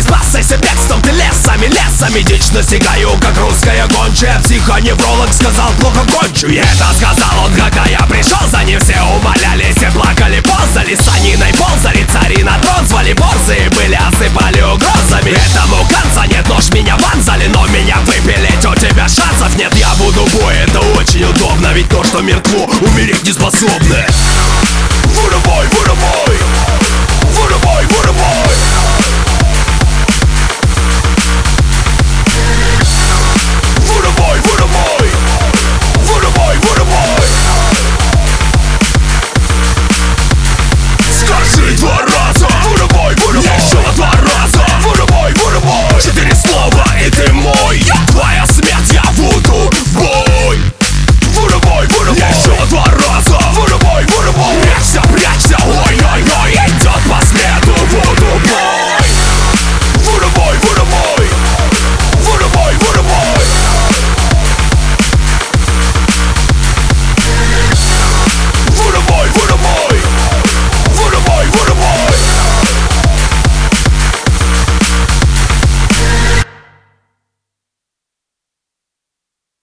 спасайся бегством, ты лесами дичь настигаю, как русская гончая. Психоневролог сказал, плохо кончу. И это сказал он, когда я пришел за ним. Все умолялись и плакали, ползали, саниной ползали, цари на трон звали, борзые были, осыпали угрозами. Этому конца нет, нож меня вонзали, но меня выпилить у тебя шансов нет. Я буду бой, это очень удобно, ведь то, что мертво, умереть не способны. Вырубай, вырубай, вырубай, вырубай.